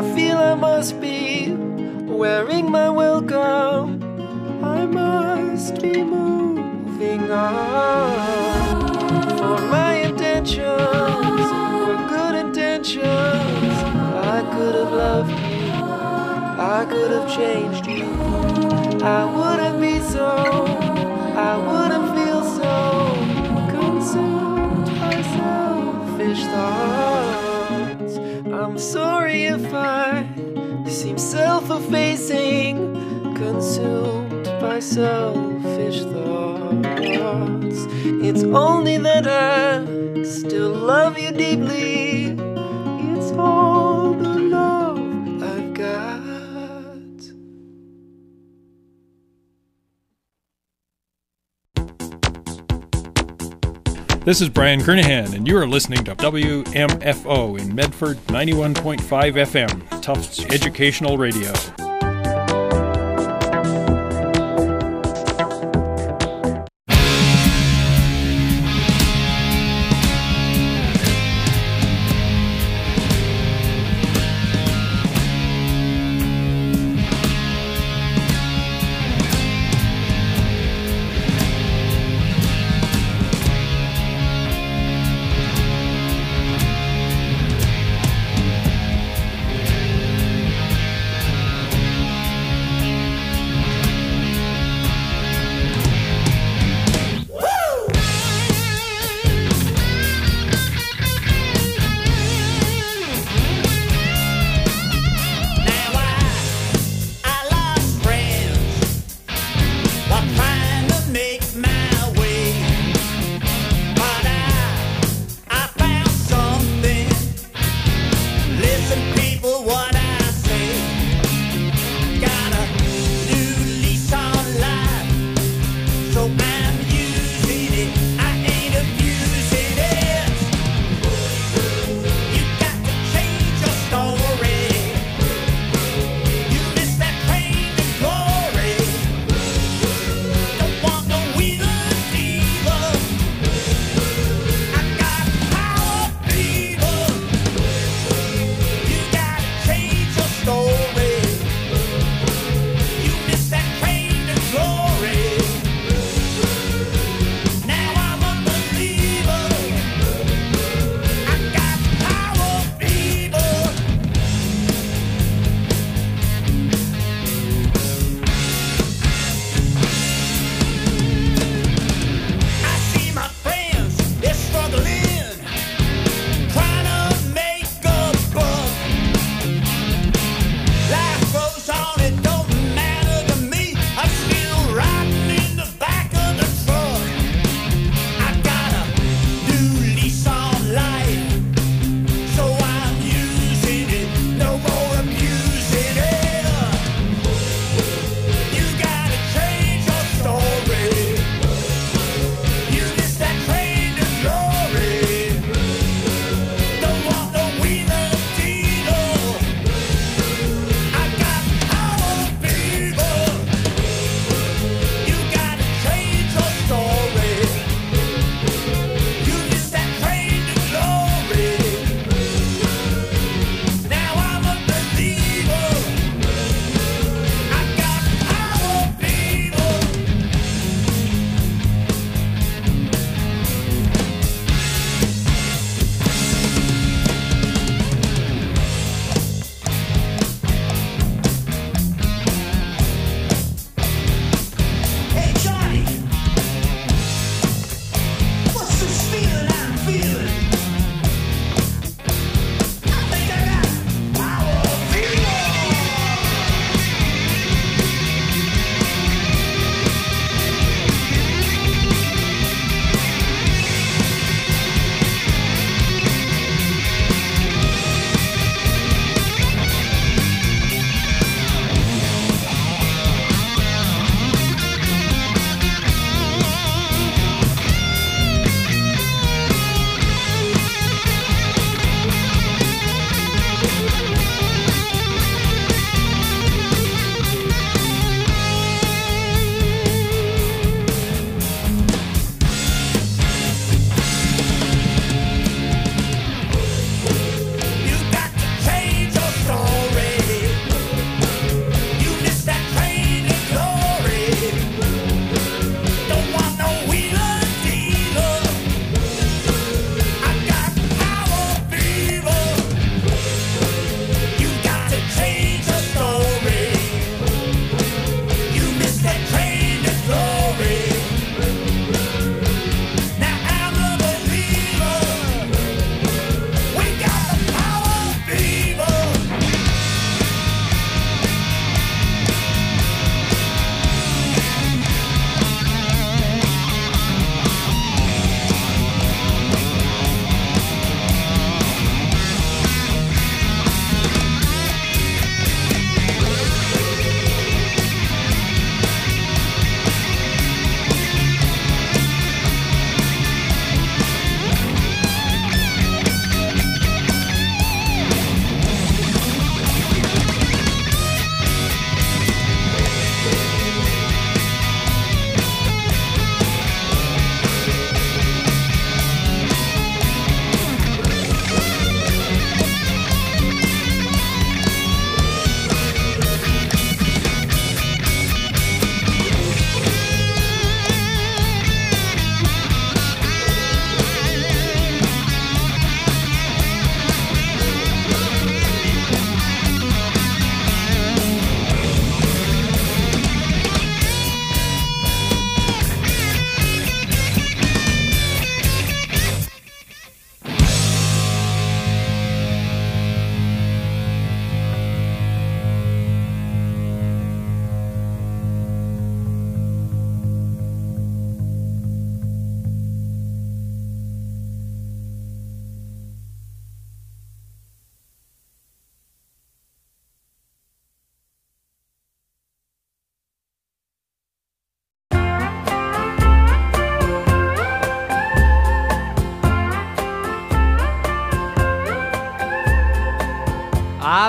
I feel I must be wearing my welcome. I must be moving on. For my intentions were good intentions. I could have loved you, I could have changed you. I wouldn't be so, I wouldn't feel so consumed by selfish thoughts. I'm sorry if I seem self-effacing, consumed by selfish thoughts. It's only that I still love you deeply. It's all the love I've got. This is Brian Kernahan, and you are listening to WMFO in Medford 91.5 FM, Tufts Educational Radio.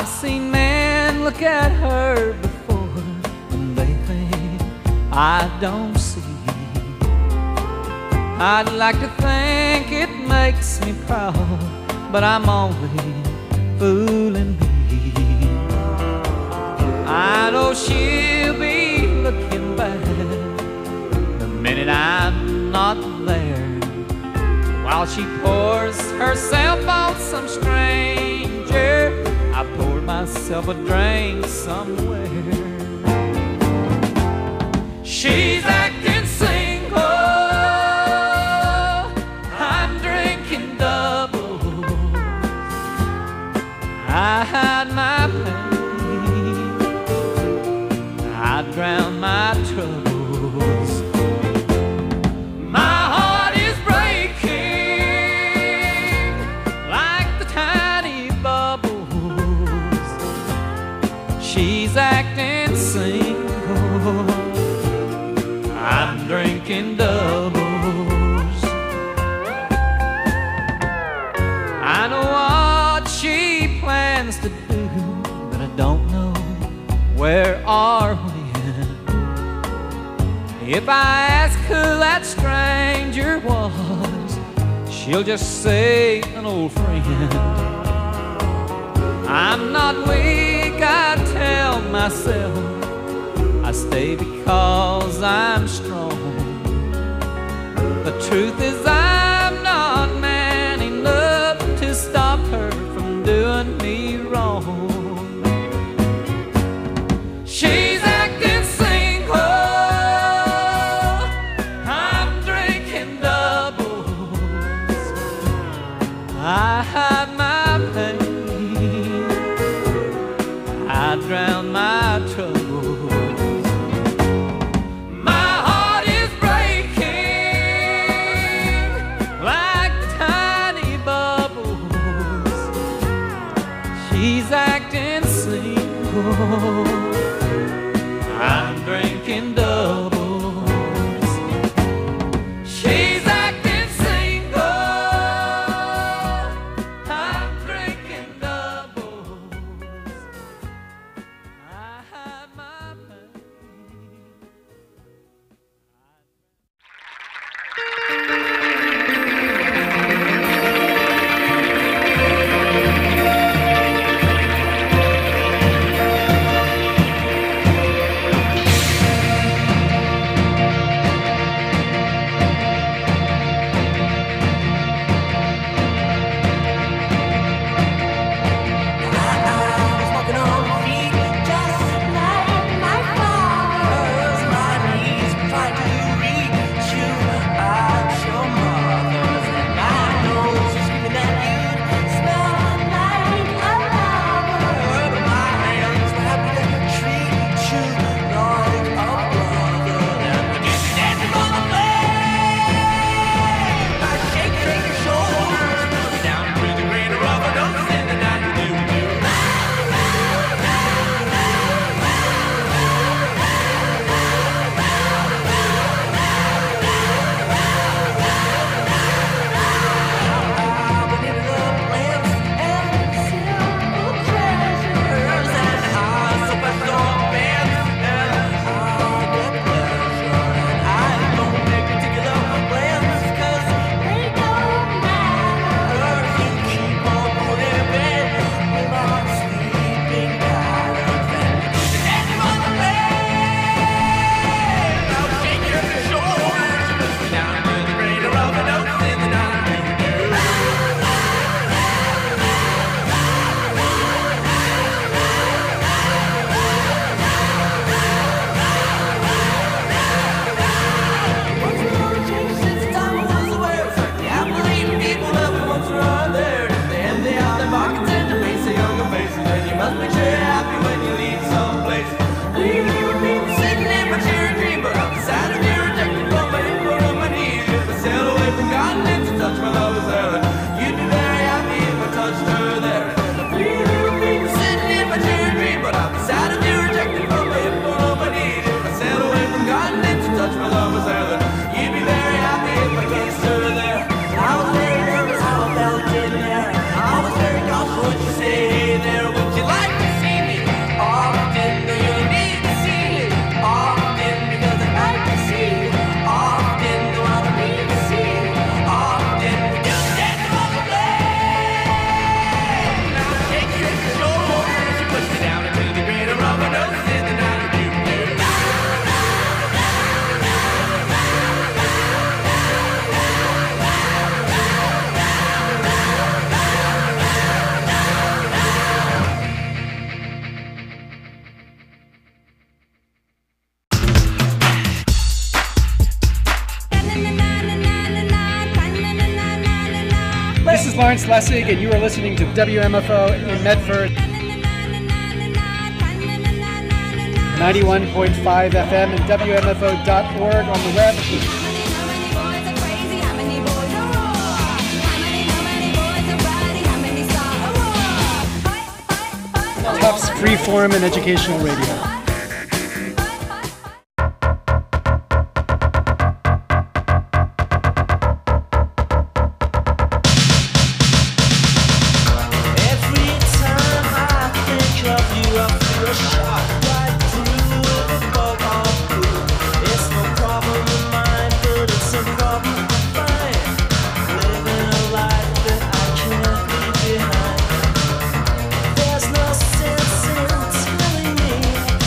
I've seen men look at her before, and they think I don't see. I'd like to think it makes me proud, but I'm only fooling me. I know she'll be looking back the minute I'm not there, while she pours herself on some stranger. I poured myself a drink somewhere. She's acting single, I'm drinking double. I hide my pain, I drown my troubles. My heart is breaking like the tiny bubbles. She's acting single, I'm drinking doubles. I know what she plans to do, but I don't know where or when. If I ask who that stranger was, she'll just say an old friend. I'm not weak, I tell myself. I stay because I'm strong. The truth is I'm not man enough to stop her from doing me wrong. She's acting single, I'm drinking doubles. I hide my pain, I drown my troubles. My heart is breaking Clarence Lessig, and you are listening to WMFO in Medford. 91.5 FM and WMFO.org on the web. Tufts Freeform and Educational Radio. There's no sense in telling me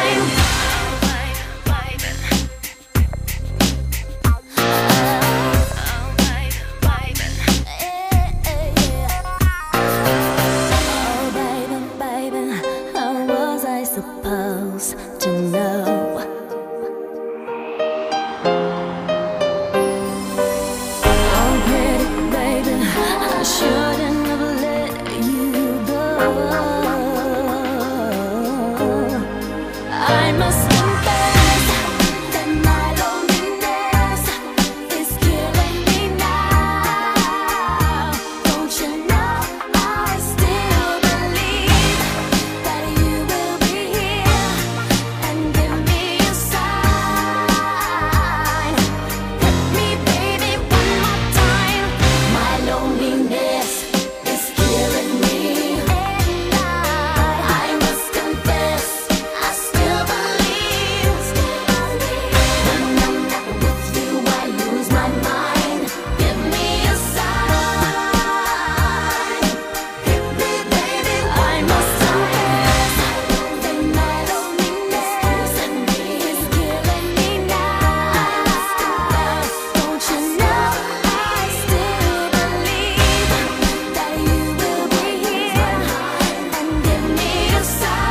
time. Oh, baby, baby, how was I supposed to know? Oh, pretty baby, I shouldn't have let you go. I must confess that my loneliness is killing me now. Don't you know I still believe that you will be here and give me a sign. Hit me, baby, one more time. My loneliness is killing me, and I must confess I still believe. When I'm not with you, I lose my mind. Give me a sign. Hit me, baby, I must confess that my loneliness is killing me now. Don't you know I still believe that you will be here and give me a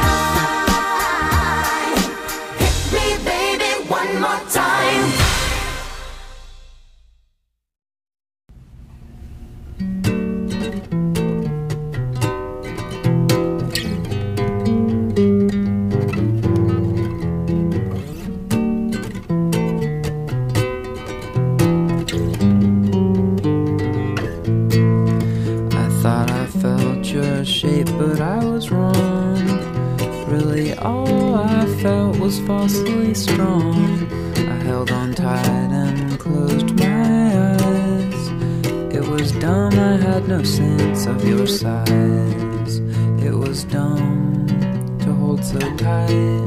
sign. Hit me, baby, one more time. I thought I felt your shape, but I was wrong. Really, all I felt was falsely strong. I held on tight and closed my eyes. It was dumb, I had no sense of your size. It was dumb to hold so tight.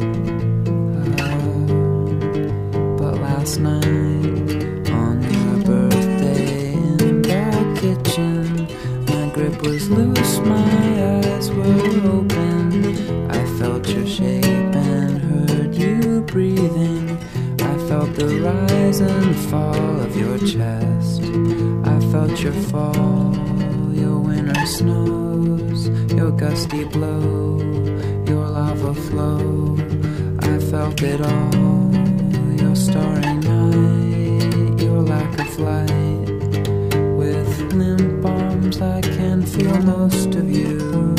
But last night, on your birthday in the kitchen, my grip was loose, my eyes were open. I felt your shape and heard you breathing. I felt the rise and fall of your chest. I felt your fall, your winter snows, your gusty blow, your lava flow. I felt it all, your starry night, your lack of light. With limp arms I can feel most of you.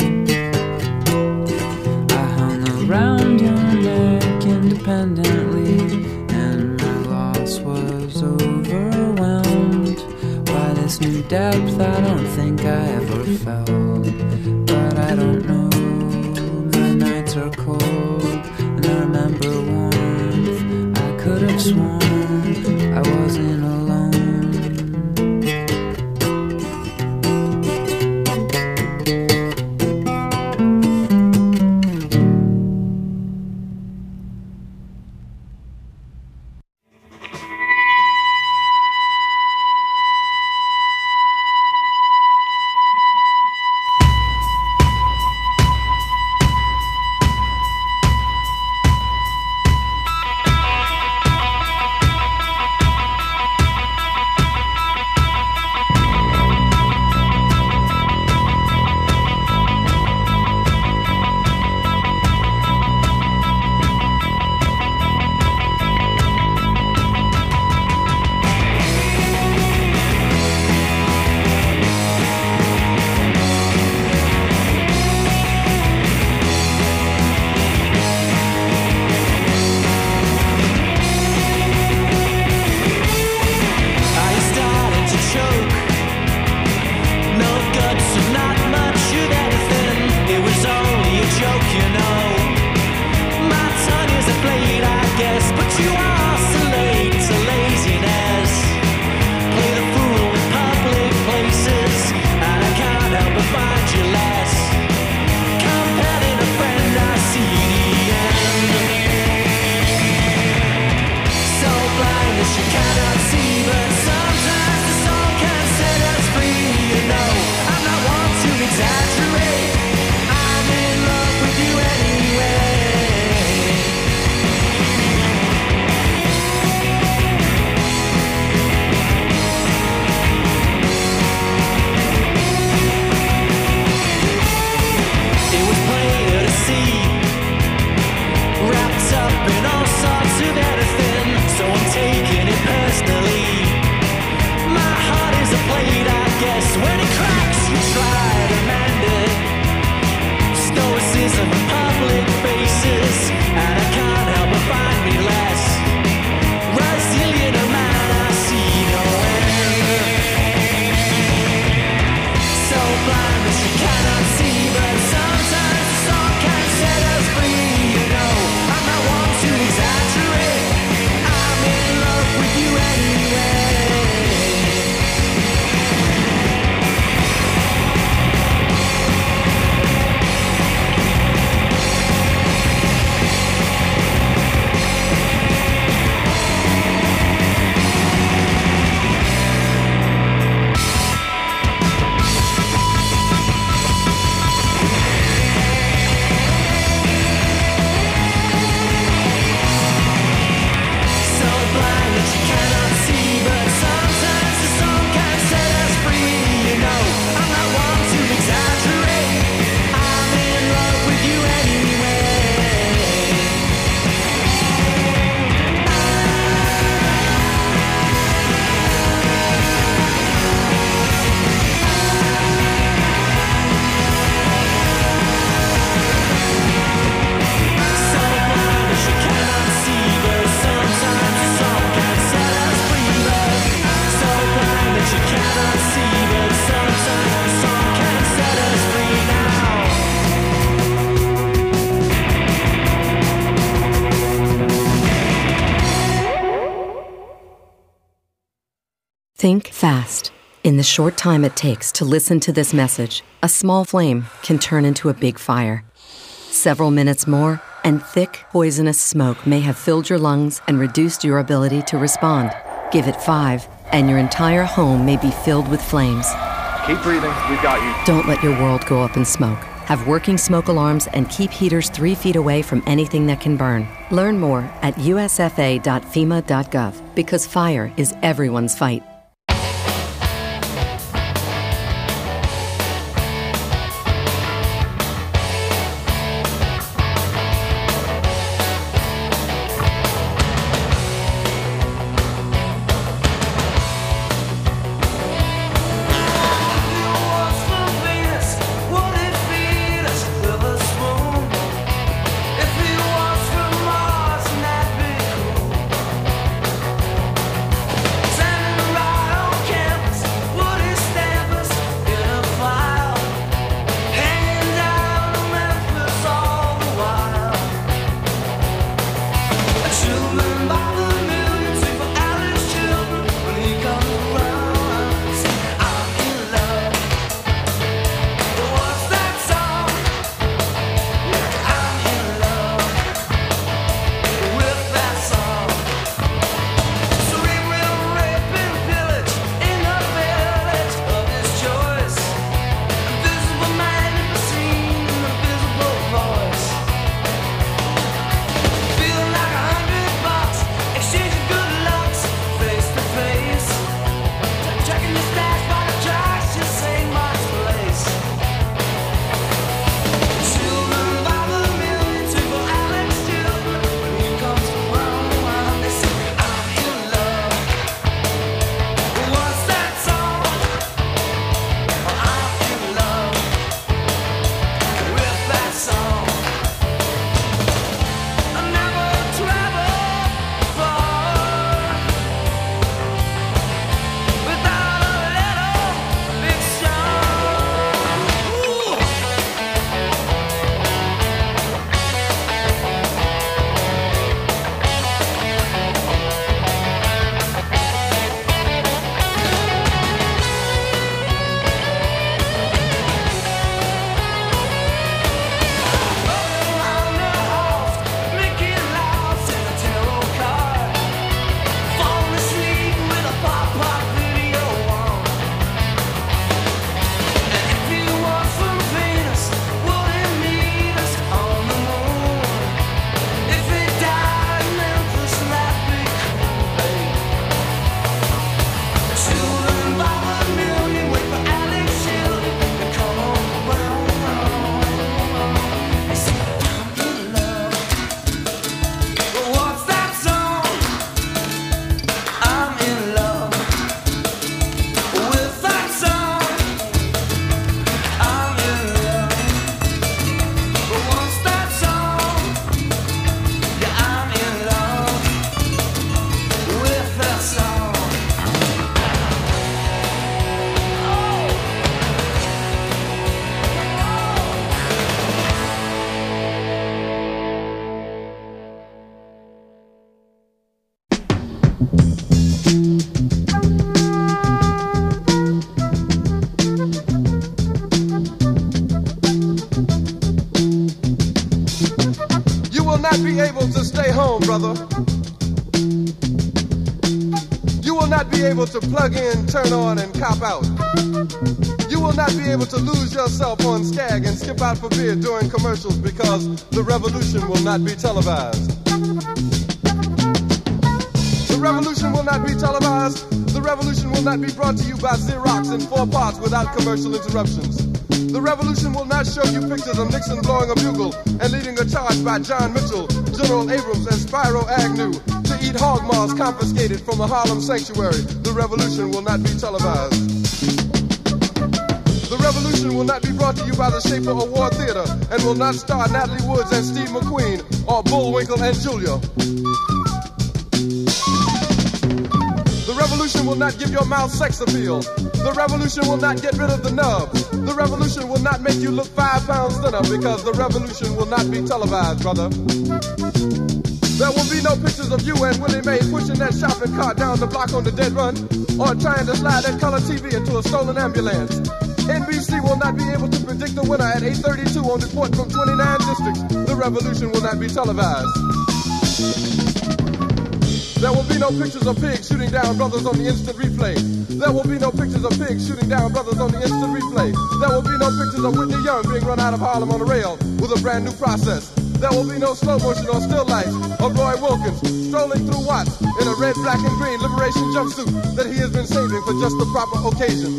I hung around your neck independently, and my loss was overwhelmed by this new depth I don't think I ever felt. But I don't know, my nights are cold, and I remember warmth. I could have sworn I wasn't alone. been all sorts of anything, so I'm taking it personally. My heart is a plate, I guess. When it cracks, you try to mend it. Stoicism and public faces, and I can't help but find me less resilient a man. I see no end. So blind that you cannot see, but sometimes the sun can set us free. You know, I'm not one to exaggerate. I'm in love with you anyway. Think fast. In the short time it takes to listen to this message, a small flame can turn into a big fire. Several minutes more, and thick, poisonous smoke may have filled your lungs and reduced your ability to respond. Give it 5, and your entire home may be filled with flames. Keep breathing. We've got you. Don't let your world go up in smoke. Have working smoke alarms and keep heaters 3 feet away from anything that can burn. Learn more at usfa.fema.gov, because fire is everyone's fight. Send home, brother. You will not be able to plug in, turn on, and cop out. You will not be able to lose yourself on Skag and skip out for beer during commercials because the revolution will not be televised. The revolution will not be televised. The revolution will not be brought to you by Xerox in 4 parts without commercial interruptions. The revolution will not show you pictures of Nixon blowing a bugle and leading a charge by John Mitchell, General Abrams, and Spyro Agnew to eat hog maws confiscated from a Harlem sanctuary. The revolution will not be televised. The revolution will not be brought to you by the Schaefer Award Theater and will not star Natalie Woods and Steve McQueen or Bullwinkle and Julia. The revolution will not give your mouth sex appeal. The revolution will not get rid of the nubs. The revolution will not make you look 5 pounds thinner because the revolution will not be televised, brother. There will be no pictures of you and Willie Mae pushing that shopping cart down the block on the dead run or trying to slide that color TV into a stolen ambulance. NBC will not be able to predict the winner at 8:32 on report from 29 districts. The revolution will not be televised. There will be no pictures of pigs shooting down brothers on the instant replay. There will be no pictures of pigs shooting down brothers on the instant replay. There will be no pictures of Whitney Young being run out of Harlem on a rail with a brand new process. There will be no slow motion or still lights of Roy Wilkins strolling through Watts in a red, black, and green liberation jumpsuit that he has been saving for just the proper occasion.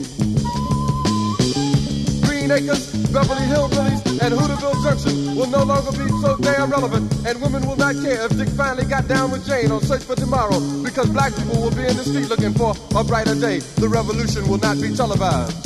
Green Acres, Beverly Hillbillies, and Hooterville Junction will no longer be so damn relevant, and women will not care if Dick finally got down with Jane on Search for Tomorrow, because black people will be in the street looking for a brighter day. The revolution will not be televised.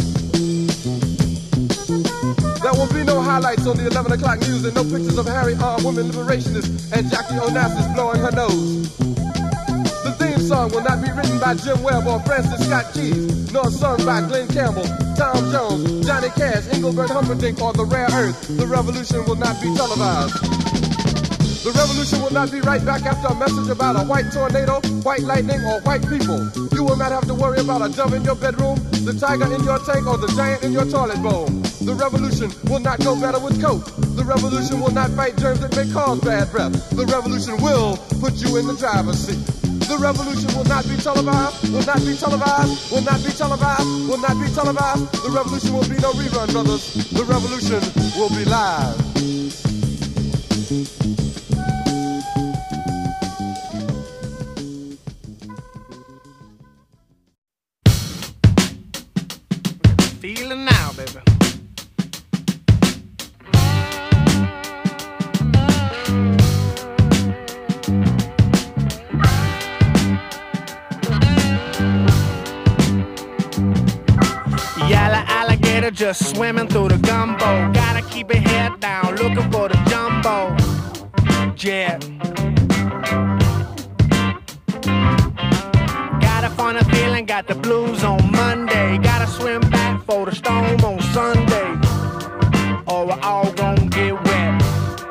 There will be no highlights on the 11 o'clock news and no pictures of Harry armed women liberationists and Jackie Onassis blowing her nose. The theme song will not be written by Jim Webb or Francis Scott Keys, nor sung by Glenn Campbell, Tom Jones, Johnny Cash, Engelbert Humperdinck, or The Rare Earth. The revolution will not be televised. The revolution will not be right back after a message about a white tornado, white lightning, or white people. You will not have to worry about a dove in your bedroom, the tiger in your tank, or the giant in your toilet bowl. The revolution will not go better with Coke. The revolution will not fight germs that may cause bad breath. The revolution will put you in the driver's seat. The revolution will not be televised, will not be televised, will not be televised, will not be televised. The revolution will be no rerun, brothers. The revolution will be live. Feel it now, baby. Yellow alligator just swimming through the gumbo. Gotta keep your head down, looking for the jumbo jet. Got a funny feeling, got the blues on Monday. Gotta swim back for the storm on Sunday, or we're all gonna get wet.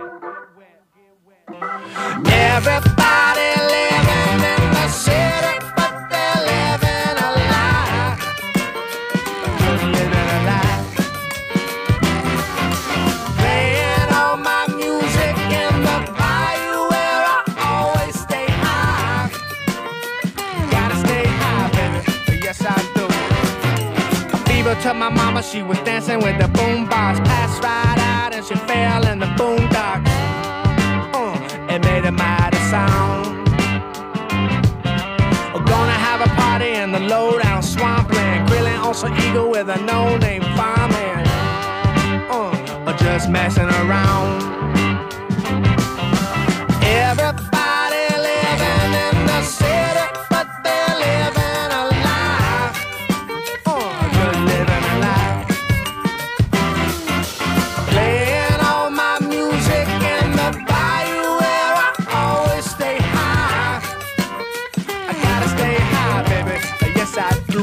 Everybody living in the city, but they're living a lie. Just living a lie. Playing all my music in the bayou where I always stay high. Gotta stay high, baby. Yes, I do. A fever to my mama, she was dancing with the boombox. Passed right out and she fell in the boondocks. It made a mighty sound. We're gonna have a party in the low-down swampland, grilling on some eagle with a no-name fireman. Or just messing around. Everybody living in the city, but they're living a lie. Just living a lie. Playing all my music in the bayou where I always stay high. I gotta stay high, baby. Yes, I do.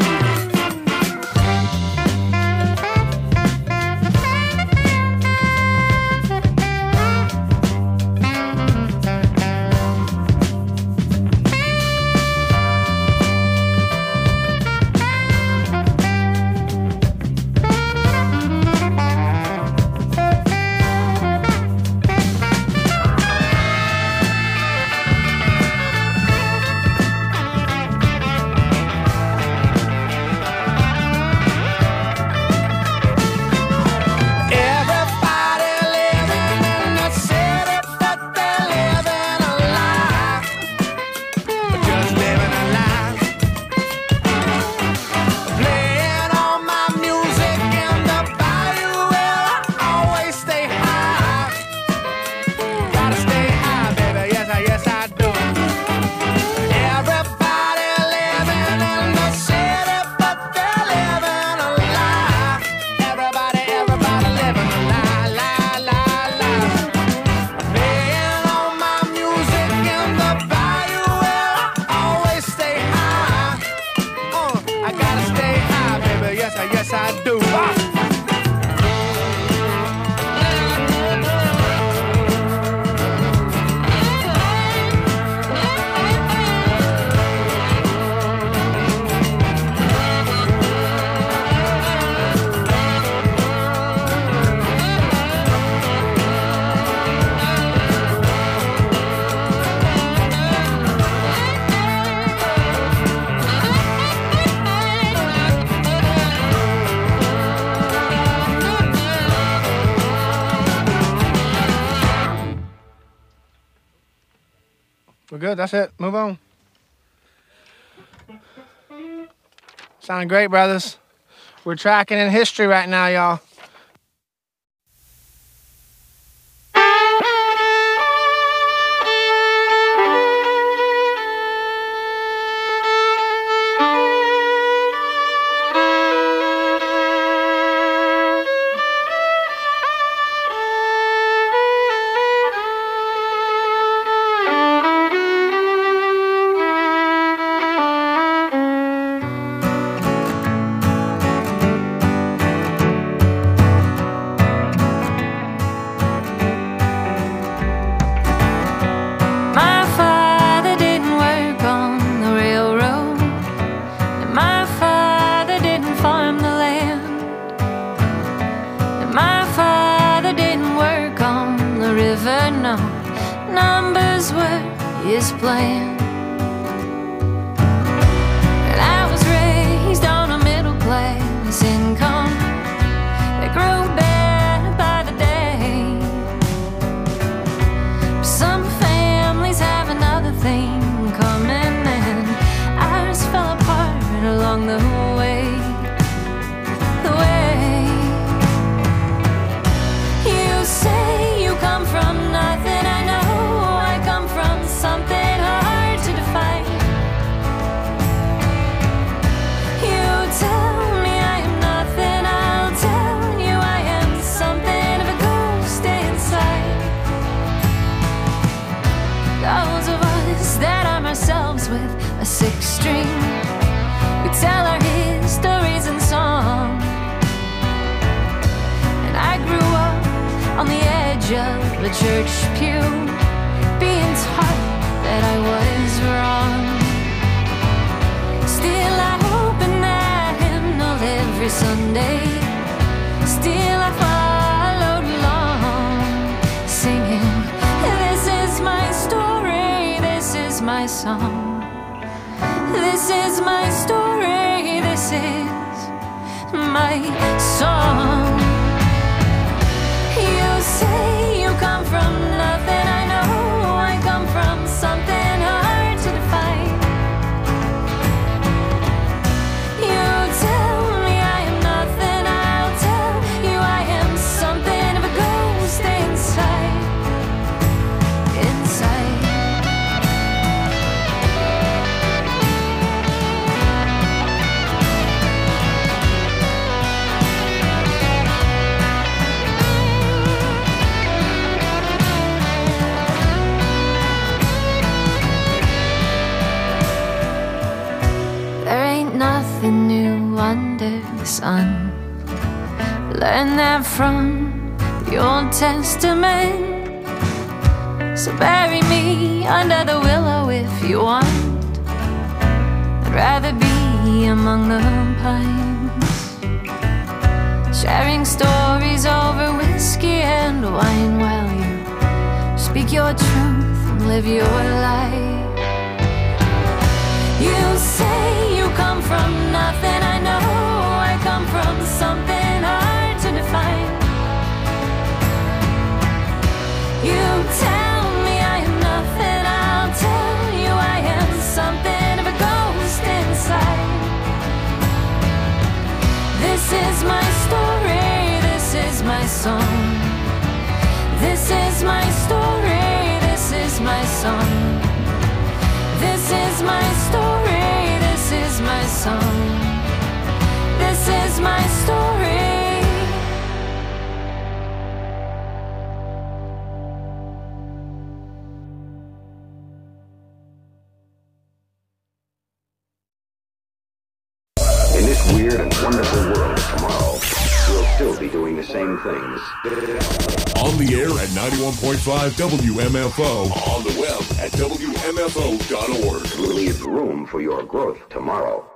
We're good. That's it. Move on. Sounding great, brothers. We're tracking in history right now, y'all. My father didn't work on the railroad, and my father didn't farm the land, and my father didn't work on the river, no. Numbers were his plan. And I was raised on a middle class income that grew better by the day. Some families have another thing coming, and ours fell apart along the way. The way. You say you come from nothing, I know I come from something hard to define. You tell me I am nothing, I'll tell you I am something of a ghost inside. Those of us that arm ourselves with a sixth string, we tell our histories in song. And I grew up on the edge of a church pew, being taught that I was wrong. Still I open that hymnal every Sunday. Still I followed along, singing, this is my story, this is my song. This is my story, this is my song. You say you come from nothing, I know I come from something hard to define. You tell me I am nothing, I'll tell you I am something of a ghost inside. Inside. There ain't nothing new under the sun. Learn that from the Old Testament. So bury me under the willow if you want. I'd rather be among the pines, sharing stories over whiskey and wine while you speak your truth and live your life. You say you come from nothing, I know I come from something hard to define. You tell me I am nothing, I'll tell you I am something of a ghost inside. This is my story, this is my song. This is my story, this is my song. This is my story, this is my song. This is my story. In this weird and wonderful world of tomorrow, we'll still be doing the same things. On the air at 91.5 WMFO. On the web at WMFO.org. We'll leave room for your growth tomorrow.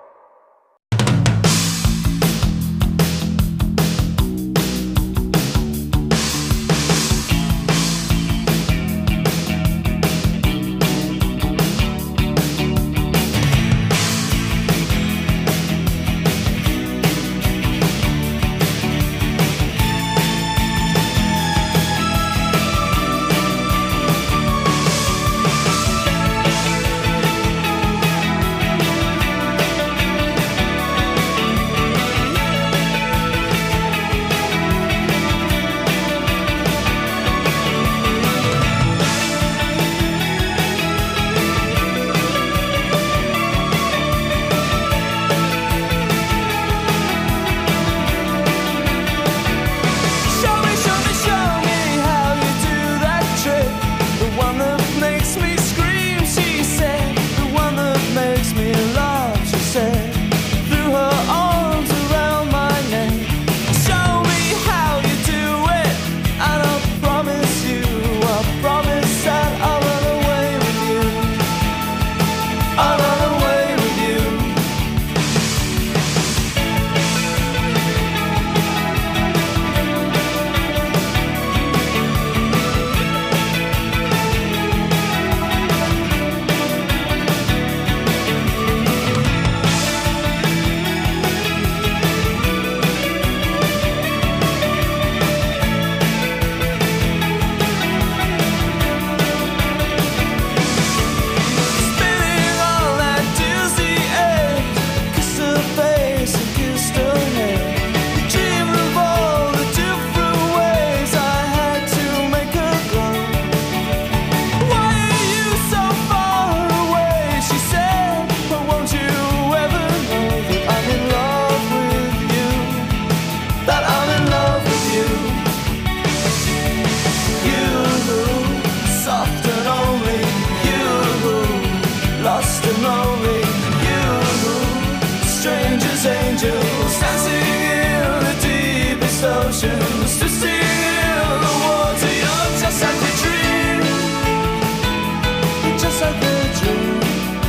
just like a dream.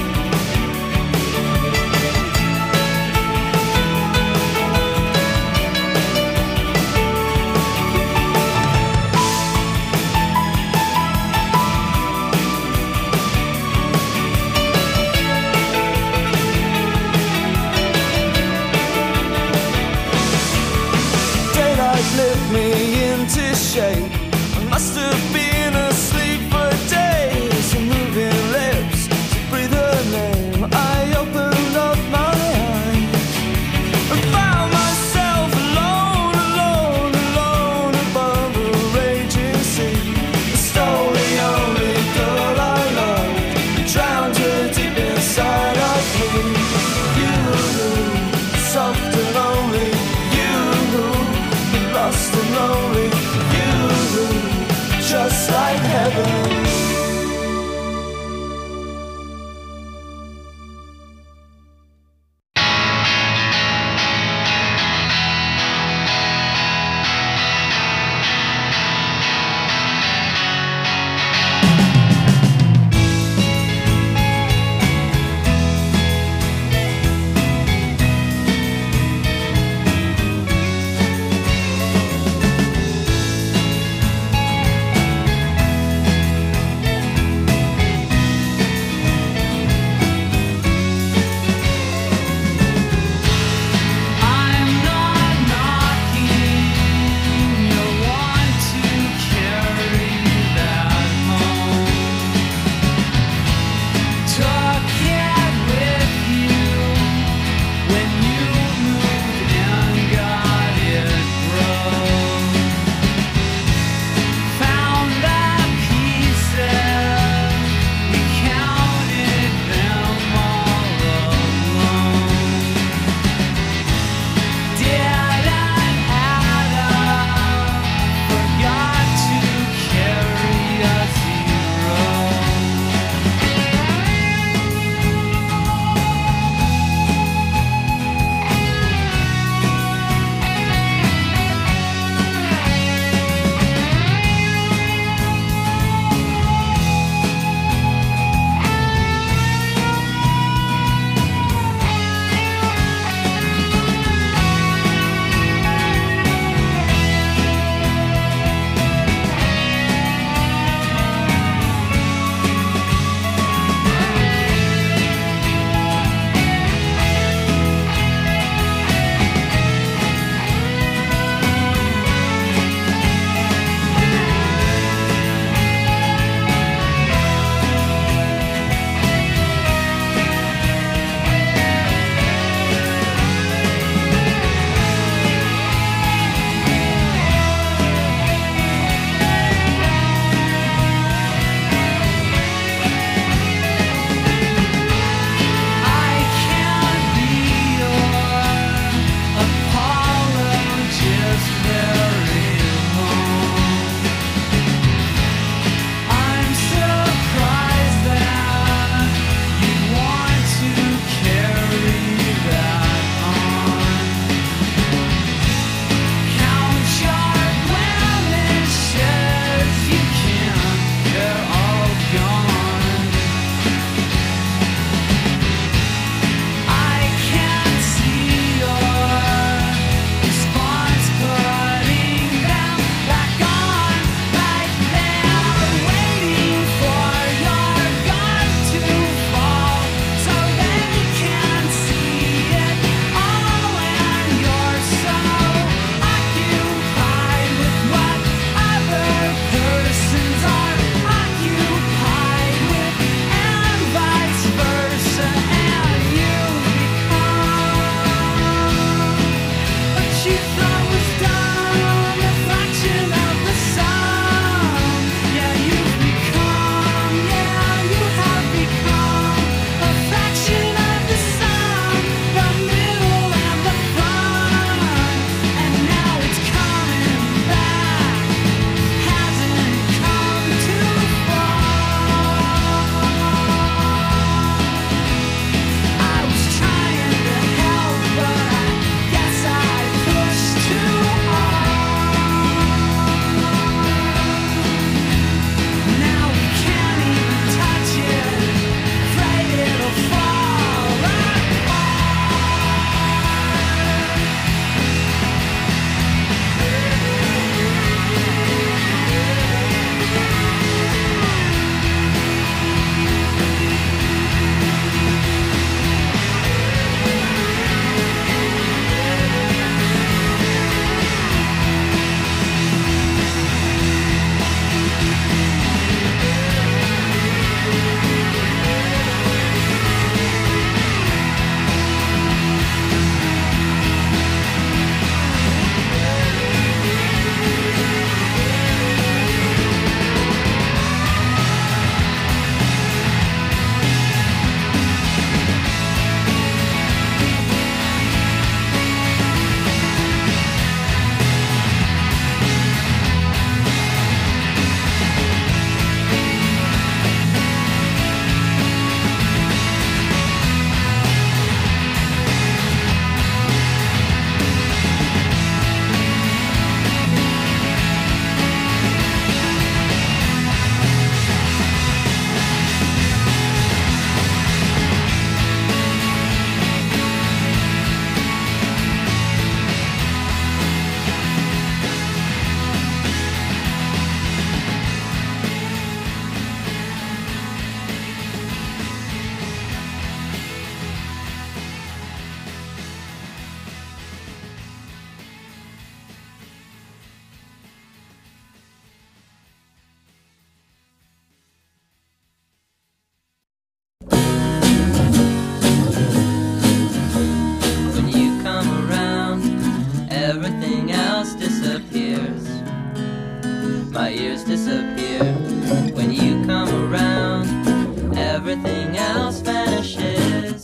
Daylight lit me into shape. I must have been asleep for days. Moving lips to breathe her name. I opened up my eyes and found myself alone, alone, alone above a raging sea. Stole the only girl I loved, drowned her deep inside of me. You, soft and lonely. You, lost and lonely. You, just like heaven. everything else vanishes.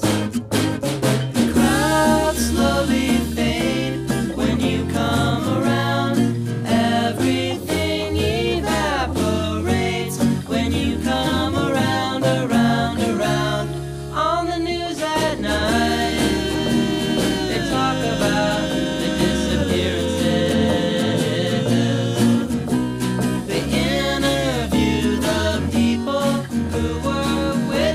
Clouds slowly fade when you come around. Everything evaporates when you come around, around, around. On the news at night, they talk about the disappearances. They interview the people who were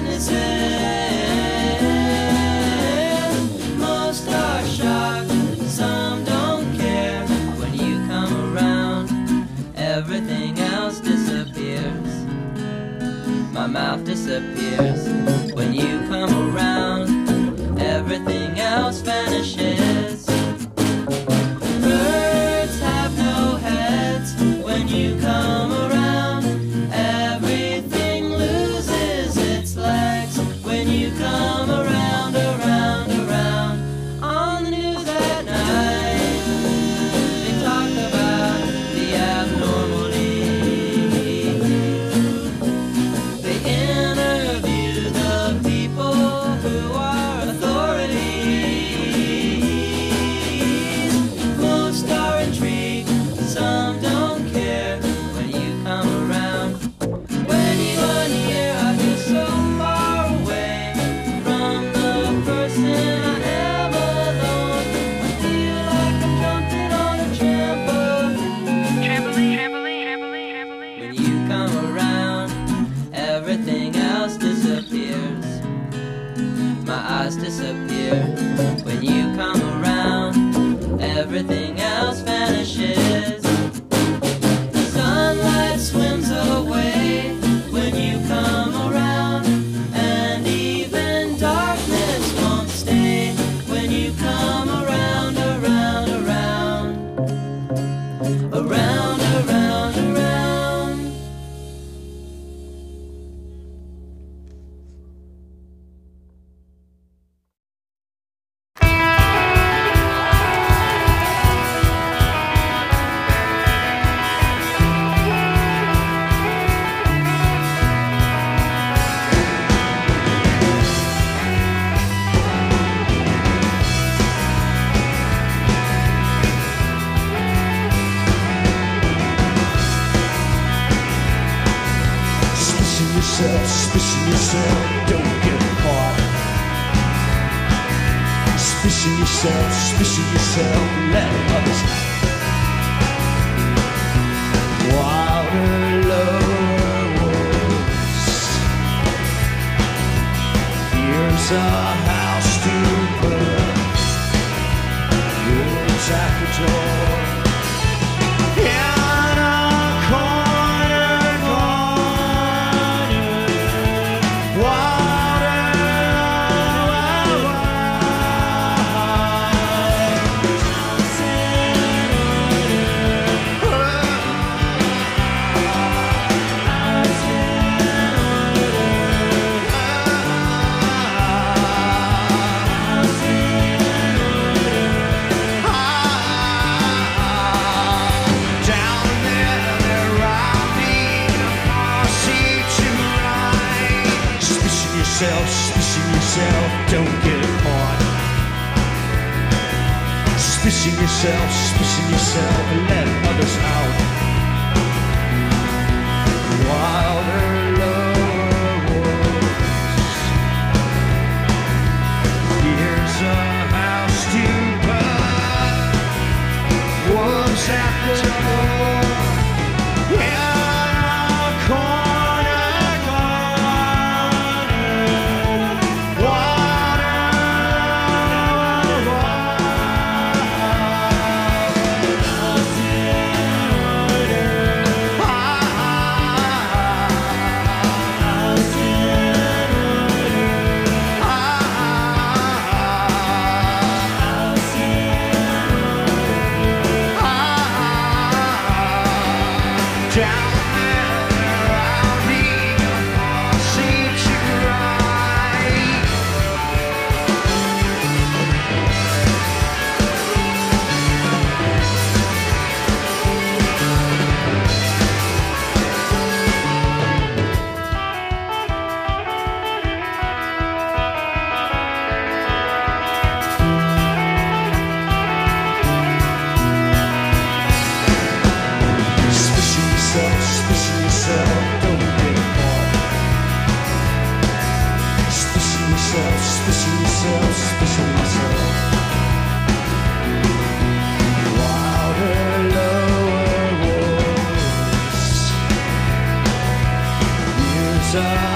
witnesses. Most are shocked, some don't care. When you come around, everything else disappears. My mouth disappears. When you come around, everything else vanishes. Birds have no heads when you come around. Everything loses its legs when you come around, around, around. On the news at night, they talk about the abnormalities. They interview the people who are authorities. Most are intrigued, some don't care. When you come around, when you're here, I feel so far away from the person I am alone. I feel like I'm jumping on a trampoline. When you come around, everything else disappears. My eyes disappear. When you come around, everything else vanishes. The sunlight swims away when you come around, and even darkness won't stay when you come around, around, around, around, around, around. Suspicion yourself, don't get caught. Suspicion yourself, let others out. Wilder, lower woods. Here's a house to put. Yours at the door. In a corner, Suspicion yourself, don't get caught. Suspicion yourself, and let others out. Wilder, lower woods. Here's a house to put. Wolves at the door. myself, suspicion myself, suspicion myself. Wilder, lower wars. Years of